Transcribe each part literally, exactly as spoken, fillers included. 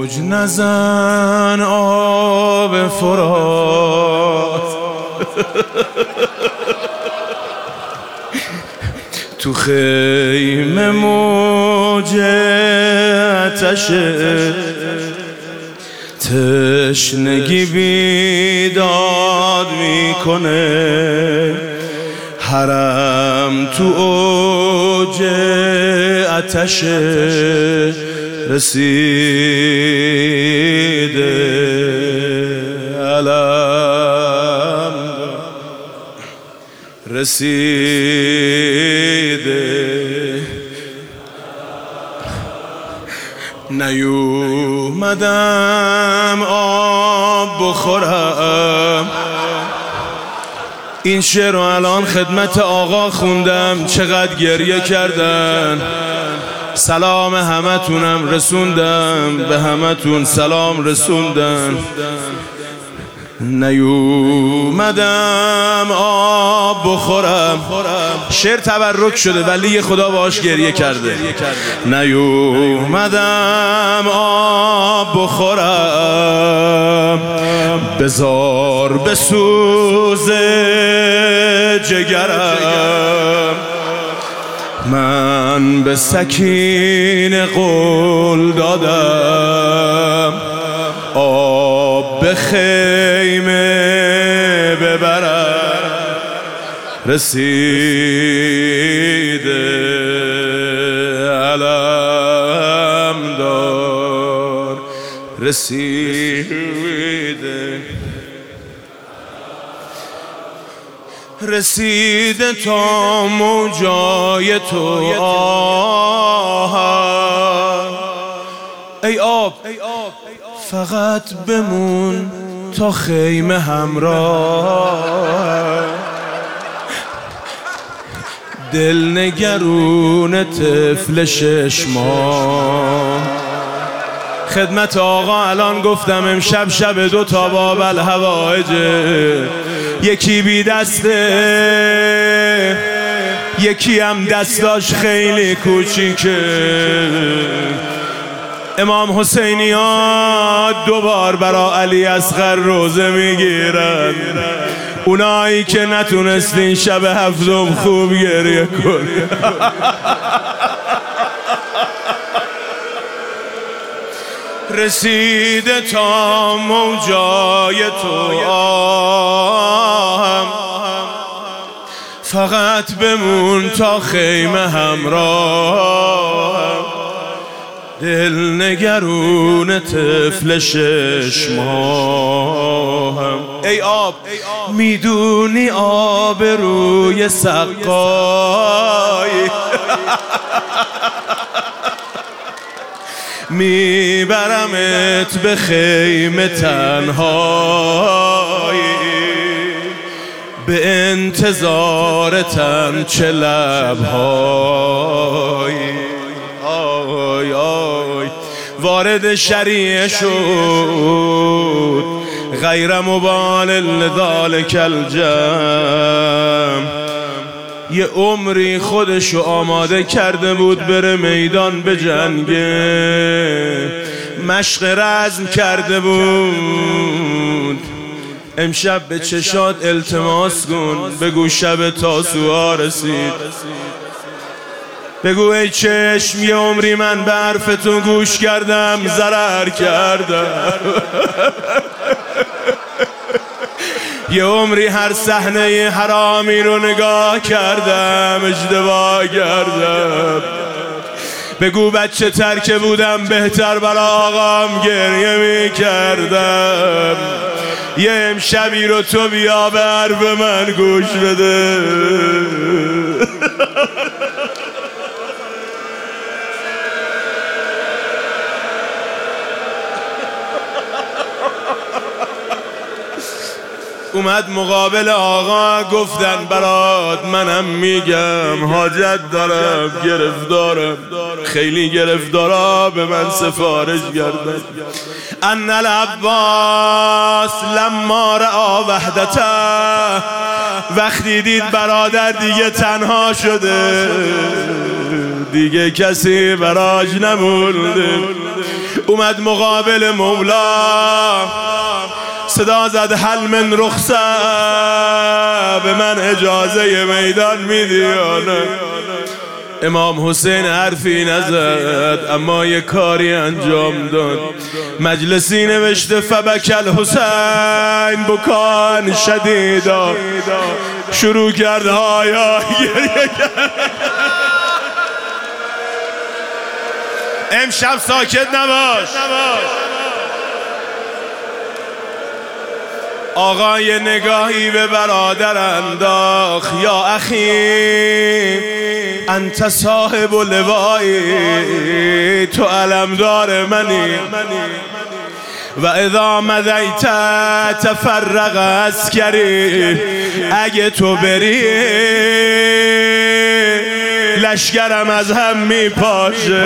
موج نزن آب فرات تو خیمه موج آتشه تشنگی بیداد میکنه حرم تو اوج آتش رسیده علم رسیده نیومدم آب بخورم. این شعر رو الان خدمت آقا خوندم، چقدر گریه کردن. سلام همه تونم رسوندم، به همه تون سلام رسوندم. نیومدم آب بخورم. شعر تبرک شده ولی خدا باهاش گریه کرده. نیومدم آب بخورم، بزار بسوز جگرم. من به سکینه قول دادم آب به خیمه ببرم. رسیده علم دار رسیده رسیده تا موجای تو آهم. ای آب فقط بمون تا خیمه همراه. دل نگرون طفل شش ماه. خدمت آقا الان گفتم امشب شب دو تا باب الهوایجه. یکی بی دسته، یکی هم دستاش خیلی کوچیکه. امام حسینی ها دوبار برا علی اصغر روزه میگیرن. اونایی که نتونستین شب هفتم خوب گریه کن. رسیده تا موجای تو آهم. فقط بمون تا خیمه همراه. دل نگرون طفل شش ماهم. ای آب میدونی آب روی سقای میبرمت به خیمه تنهایی. به انتظارتم چه لبهایی. آی آی وارد شریعه شد غیر مبال لذالک الجم. یه عمری خودشو آماده کرده بود بره میدان به جنگه. مشق رزم کرده بود. امشب به چشات التماس کن، بگو شب تاسوعا رسید. بگو ای چشم یه عمری من به حرفتون گوش کردم، ضرر کردم. یه عمری هر صحنه حرامی رو نگاه کردم، اشتباه کردم. بگو بچه ترکه بودم بهتر برا آقام گریه می کردم. یه امشبی رو تو بیا به حرف من گوش بده. اومد مقابل آقا، گفتن برات منم میگم حاجت دارم، گرفتارم، خیلی گرفتارا به من سفارش کردن. ان العباس لما رأى وحدته، وقتی دید برادر دیگه تنها شده، دیگه کسی براش نمونده، اومد مقابل مولا، صدا زد هل من رخصه، به من اجازه میدان میدی یا نه؟ امام حسین حرفی نزد اما یه کاری انجام داد. مجلسی نوشته فبکل حسین بکان شدیدا، شروع کرد هایا گریه کرد. امشب ساکت نباش. آقا یه نگاهی به برادر انداخت، یا اخی انت صاحب لوایی، تو علمدار منی و اذا مضیت تفرق عسکری، اگه تو بری لشکرم از هم میپاشه.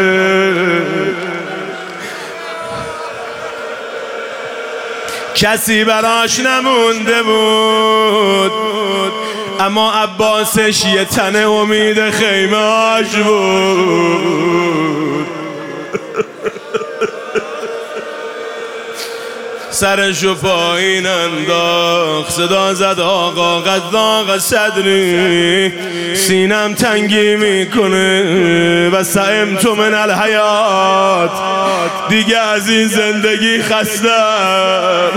کسی براش نمونده بود اما عباسش یه تنه امید خیمه‌اش بود. سرشو پایین انداخت، صدا زد آقا قضاق صدری، سینم تنگی میکنه و سعمت من الحیات، دیگه از این زندگی خستم.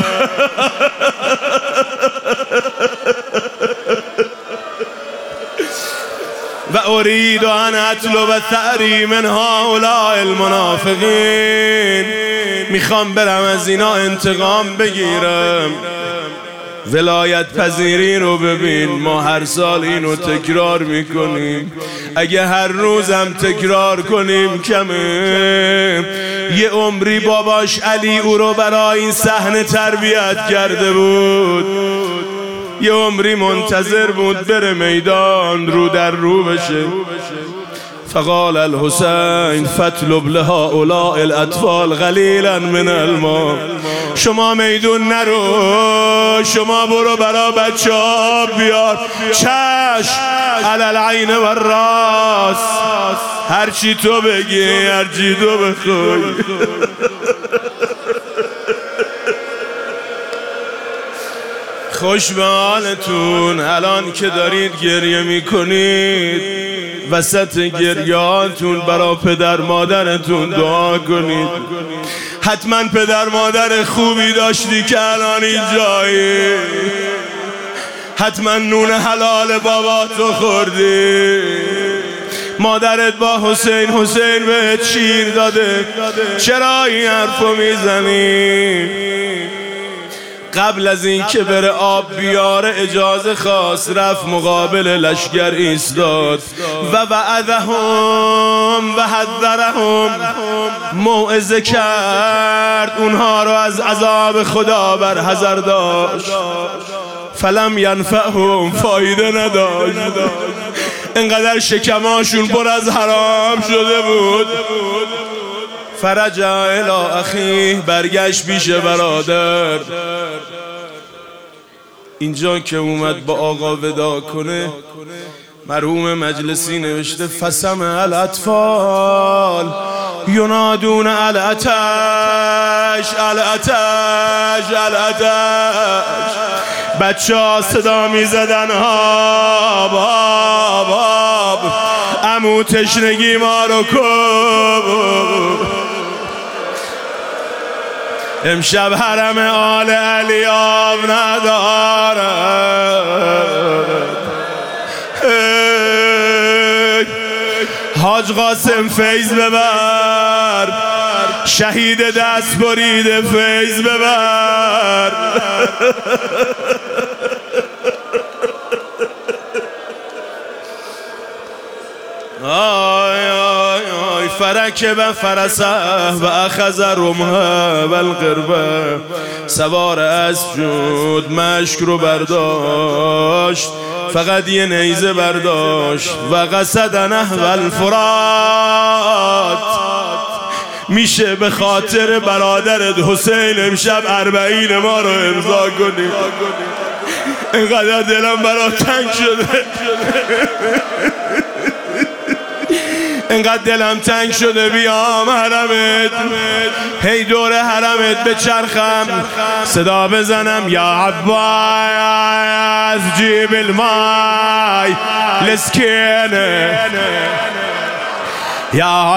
و اريد ان اطلب ثأری من هؤلاء المنافقین، میخوام برم از اینا انتقام بگیرم. ولایت پذیری رو ببین، ما هر سال اینو تکرار میکنیم، اگه هر روزم تکرار کنیم کمه. یه عمری باباش علی او رو برای این صحنه تربیت کرده بود، یه عمری منتظر بود بره میدان رو در رو بشه. فقال الحسین فاطلب لهؤلاء الاطفال قلیلا من الماء، شما میدون نرو، شما برو برا بچه ها بیار. چشم علی العین و الراس، هرچی تو بگی هرچی تو بخوای. خوش به حالتون الان که دارید گریه میکنید، وسط گریهاتون برا پدر مادرتون دعا کنید. حتما پدر مادر خوبی داشتی که الان اینجایی، حتما نون حلال بابا تو خوردی، مادرت با حسین حسین بهت شیر داده، چرا این حرفو میزنی؟ قبل از این که بره آب بیاره اجازه خواست، رفت مقابل لشکر ایستاد و وعدهم و حذرهم، موعظه کرد، اونها رو از عذاب خدا برحذر داشت. فلم ینفعهم، فایده نداشت، انقدر شکماشون پر از حرام شده بود. فرجع الی اخیه، برگشت پیش برادر. اینجا که اومد با آقا ودا کنه، مرحوم مجلسی نوشته فسمع الاطفال ینادون العطش العطش العطش، بچه ها صدا می زدن آب آب آب، عمو تشنگی ما رو کن. امشب حرم آل علی آب ندارد. حاج قاسم فیض ببر، شهید دست بریده فیض ببر. آی آی آی فرکب فرسه و اخذ رمحه و القربه، سوار اسب شد، مشک رو برداشت، فقط یه نیزه برداشت. و قصد نحو الفرات، میشه به خاطر برادرت حسین امشب اربعین ما رو امضا کنی؟ اینقدر دلم برا تنگ شده، اینقدر دلم تنگ شده بیام حرمت. هی دور حرمت بچرخم صدا بزنم یا عباس جیب المای لسکینه یا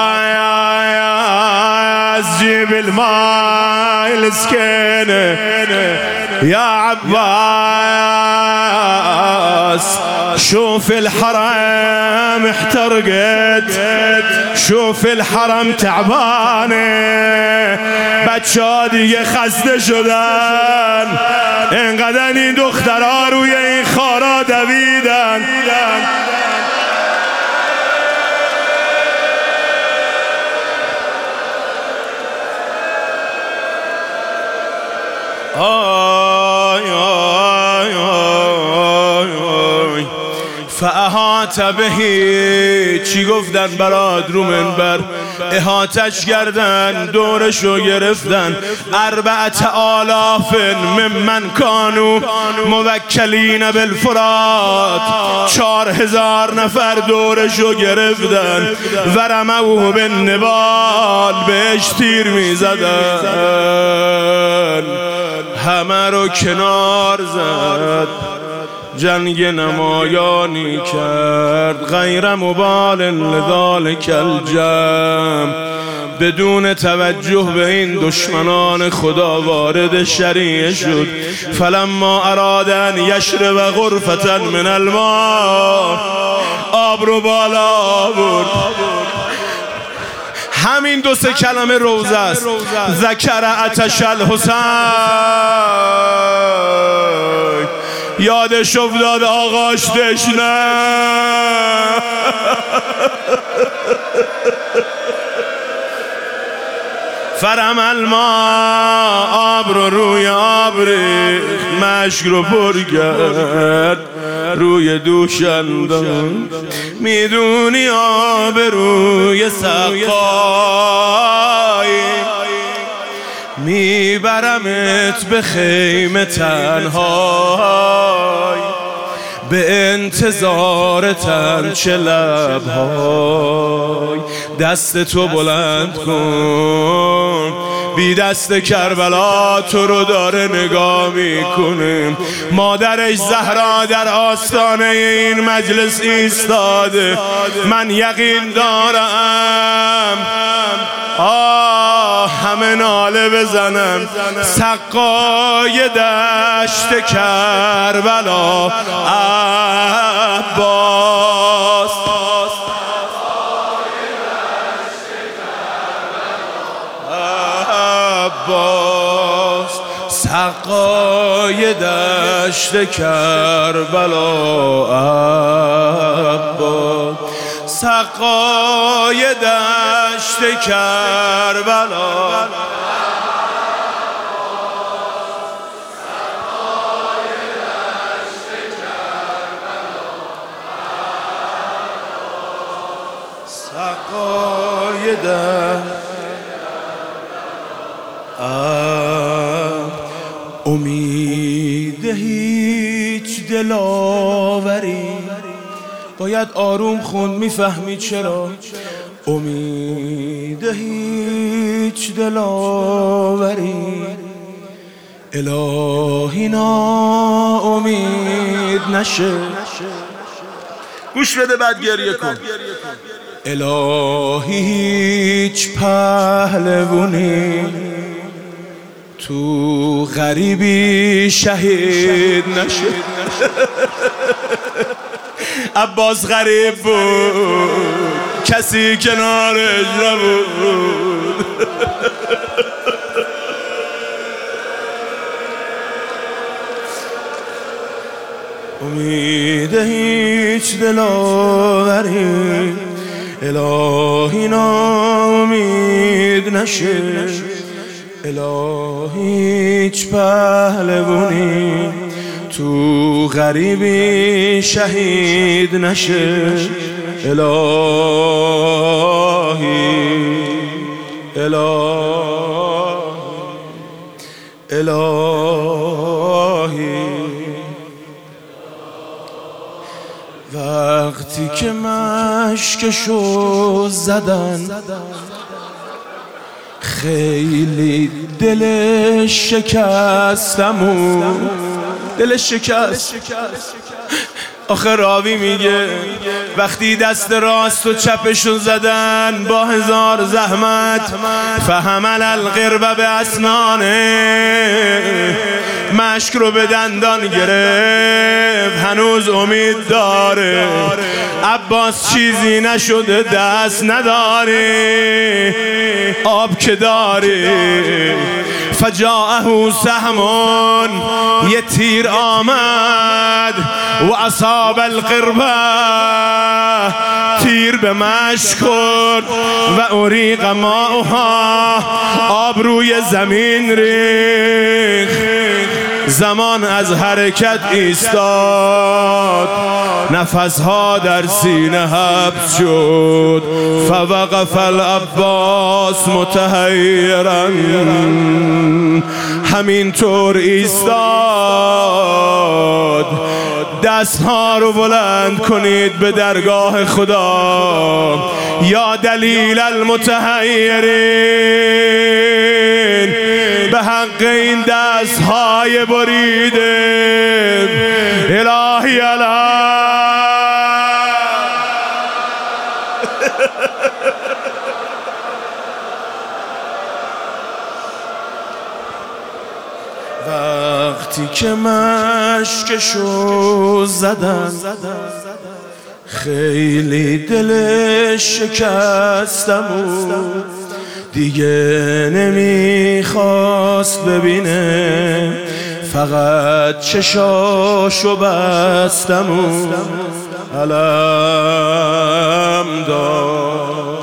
عباس جيب الماء لسكينه يا عباس شوف الحرم احترقت شوف الحرم تعبانه بچه‌ها دیگه خسته شدن اینقدر این دخترها روی این خارا دویدن آی آی آی آی فاحاط بهی چی گفتن برات رو منبر احاطش کردن دورشو گرفتن اربعت آلاف ممن کانو موکلین بالفرات چار هزار نفر دورشو گرفتن ورموه بالنبال بهش تیر میزدن همه رو کنار زد جنگ نمایانی کرد غیر مبال لذالک الجمع بدون توجه به این دشمنان خدا وارد شریعه شد فلما اراد ان یشرب غرفة من الماء آب رو بالا برد همین دو سه کلمه روزه است ذکر عطش الحسین یادش افتاد آقاش تشنه فرم الماء آب رو روی آب ریخت مشک رو پر کرد روی دوشندان میدونی آب روی سقای میبرمت به خیمه تنهای به انتظار تنچه لبهای دست تو بلند کن بی دست کربلا تو رو داره نگاه میکنه مادرش زهرا در آستانه این مجلس ایستاده من یقین دارم آه همه ناله بزنم سقای دشت کربلا عباس عباس سقای دشت کربلا عباس سقای دشت کربلا سقای دشت امید هیچ دلاوری باید آروم خوند میفهمی چرا امید هیچ دلاوری الهی نا امید نشه گوش بده بعد گریه کن الهی هیچ پهلوانی تو غریبی شهید نشه عباس غریب بود کسی کنارش نبود امید هیچ دلاوری الهی ناامید نشه الهی هیچ پهلوانی تو غریبی شهید نشه الهی الهی الهی وقتی که مشکشو زدن خیلی دل شکستمو دل شکست. آخه راوی میگه وقتی دست راست و چپشون زدن با هزار زحمت، فحمل القرب به اسنانه، مشک رو به دندان گرفت، هنوز امید داره. عباس چیزی نشده دست نداری، آب که داری. فجاءه سهمون، یه تیر آمد و اصاب القربه، تیر به مشک کرد و اریق ماؤها، آب روی زمین ریخت. زمان از حرکت ایستاد، نفسها در سینه حبس شد. فوقف العباس متحیرا، همینطور ایستاد. دستها رو بلند کنید به درگاه خدا. یا دلیل المتحیرین، به حق این دستهای بریده الهی الهی. وقتی که مشکشو زدن، خیلی دل شکستمو، دیگه نمیخواست ببینه، فقط چشاشو بستمو. علم دار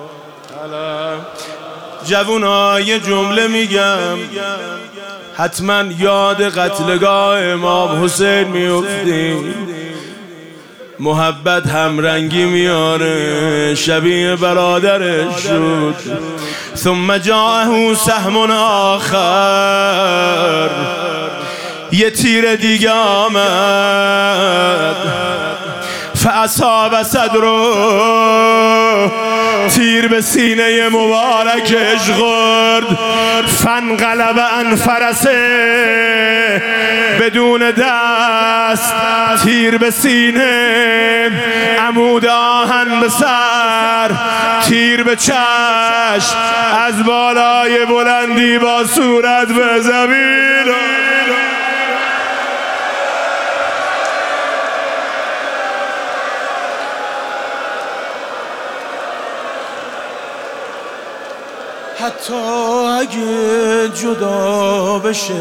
جوونا، یه جمله میگم، حتما یاد قتلگاه امام حسین میافتیم. محبت همرنگی میاره، شبیه برادرش شد. ثم جاءه سهم آخر، یه تیر دیگه آمد. فاصاب صدره، تیر به سینه مبارکش خورد. فانقلب عن فرسه، بدون دست، تیر به سینه. عمود آهن به سر، تیر به چشم، از بالای بلندی با صورت به زمین. حتی اگه جدا بشه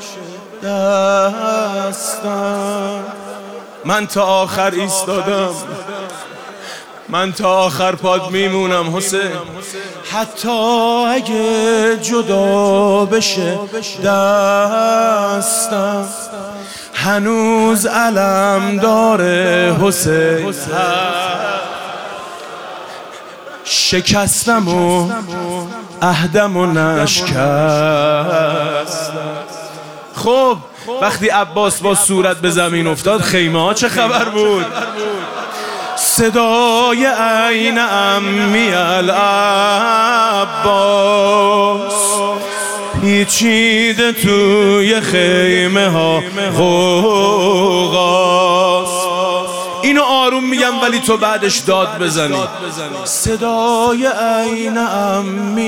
دستم، من تا آخر ایستادم، من تا آخر پاد میمونم حسین. حتی اگه جدا بشه دستم، هنوز علم داره حسین. شکستم و عهدم و نشکست. خب وقتی عباس با صورت به زمین افتاد، خیمه ها چه خبر بود؟ صدای عین عمی العباس پیچیده توی خیمه ها غوغاست. اینو آروم میگم ولی تو بعدش داد بزنی. صدای عین عمی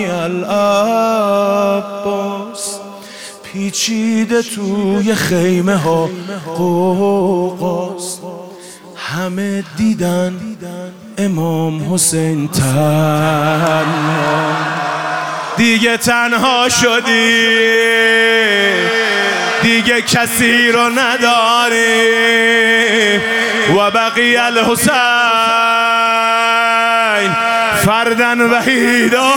العباس پیچیده توی خیمه ها غوغاست. همه دیدن امام حسین تنها، دیگه تنها شدی، دیگه کسی رو نداری. و بقی الحسین فردن وحیدا.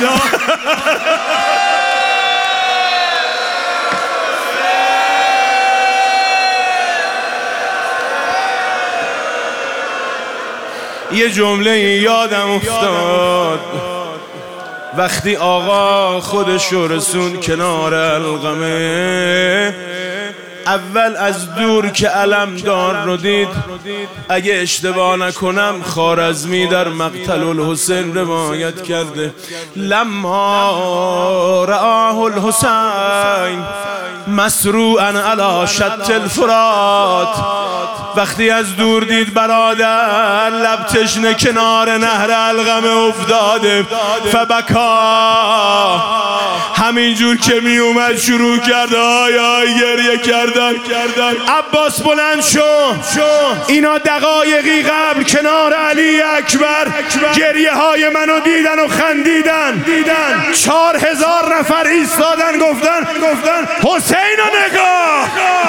یه جمله یادم افتاد وقتی آقا خودش رو رسون کنار القمه. اول از دور که علمدار رو دید، اگه اشتباه نکنم خوارزمی در مقتل الحسین روایت کرده، لما الحسین مسروعا علی شط الفرات. وقتی از دور دید برادر لب تشنه کنار نهر القمه افتاده، فبکا، همینجور که می اومد شروع کرد آی آی گریه کردن. عباس بلند شو، اینا دقایقی قبل کنار علی اکبر گریه های منو دیدن و خندیدن. چهار هزار نفر ایستادن گفتن حسین رو نگاه.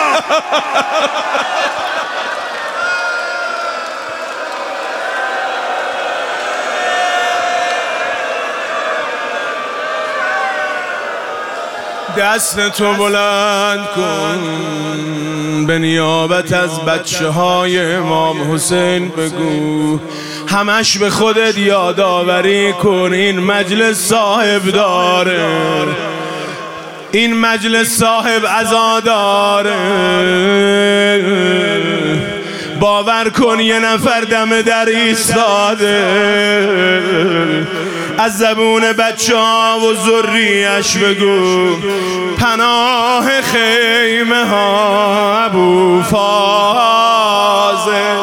دست تو بلند کن به نیابت از بچه های امام حسین بگو همش به خودت یادآوری کن این مجلس صاحب داره، این مجلس صاحب عزا داره. باور کن یه نفر دم در ایستاده، از زبون بچه ها و ذریش بگو پناه خیمه ها ابو فاضل،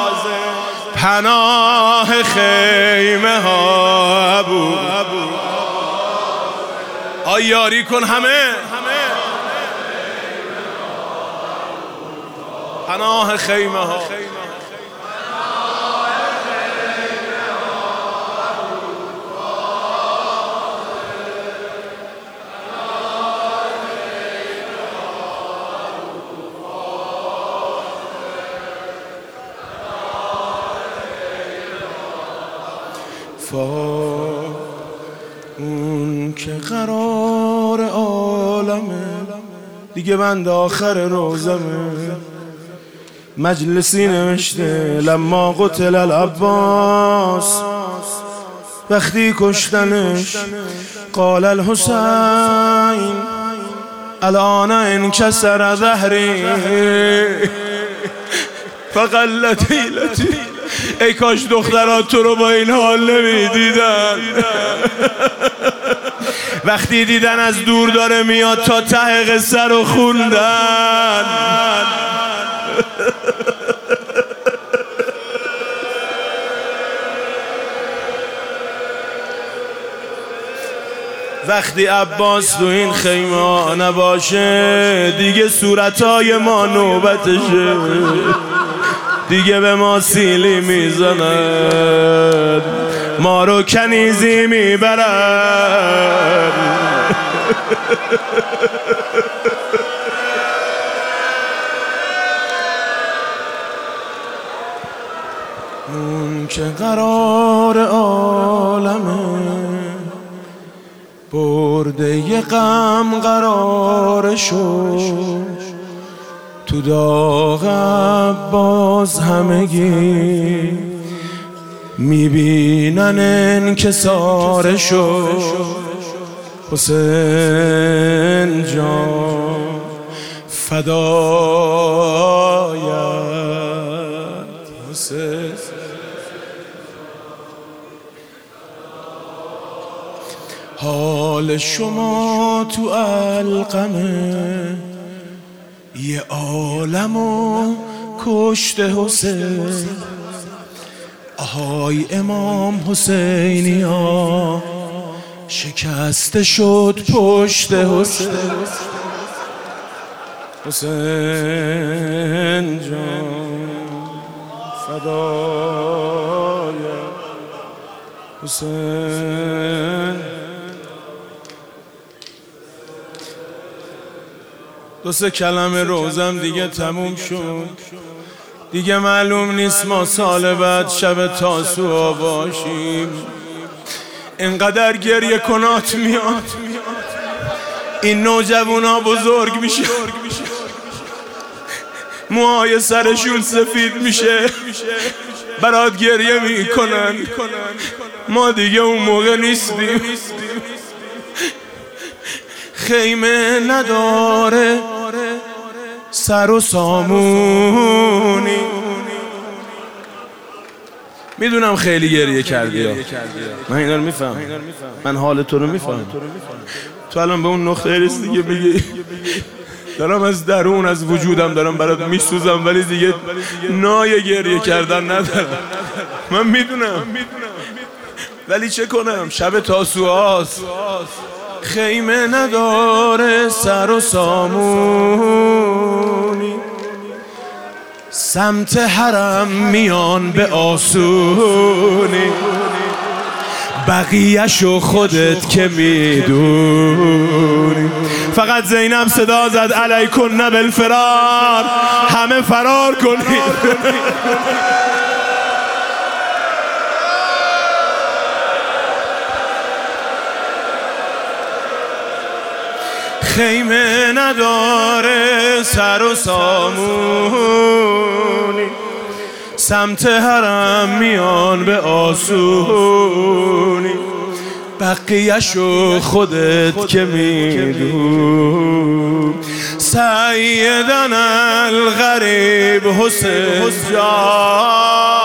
پناه خیمه ها ابو. آی یاری کن همه، پناه خیمه ها. اون که قرار عالمه دیگه بند آخر روزمه، مجلسی نوشته لما قتل العباس، وقتی کشتنش قال الحسین الان انکسر ظهری فقلت حیلتی. ای کاش دخترات تو رو با این حال نمیدیدن. وقتی دیدن از دور داره میاد تا ته قصه رو خوندن. وقتی عباس تو این خیمه نباشه دیگه صورتای ما نوبتشه، دیگه به ما سیلی میزنن، ما رو کنیزی میبرن. اون که قرار عالمه برده ی غم قرار شد، تو داغ عباس همگی میبینن انکسارشو. حسین جان فدایت حسین. حال شما تو القمه یه عالمو کشته حسین. آهای امام حسینی ها شکسته شد پشت حسین. حسین جان فدای حسین. دو سه کلمه روزم دیگه تموم شد، دیگه معلوم نیست ما سال بعد شب تاسوعا باشیم. اینقدر گریه کنات میاد، این نوجوانا بزرگ میشه، موهای سرشون سفید میشه، برات گریه میکنن. ما دیگه اون موقع نیستیم، خیمه نداره سر و سامونی. میدونم خیلی گریه کردی، من اینا رو میفهم، من حال تو رو میفهم. تو الان به اون نقطه رسیدی که بگی دارم از درون از وجودم دارم برات میسوزم ولی دیگه نای گریه کردن ندارم. من میدونم ولی چه کنم؟ شب تاسوعاست، خیمه نداره سر و سامونی، سمت حرم میان به آسونی، بقیه‌شو خودت که میدونی. فقط زینب صدا زد علیکن بالفرار، همه فرار کنید. خیمه نداره سر و سامونی، سمت حرم میان به آسونی، بقیه‌شو خودت که میدون. سیدنا الغریب حسین جان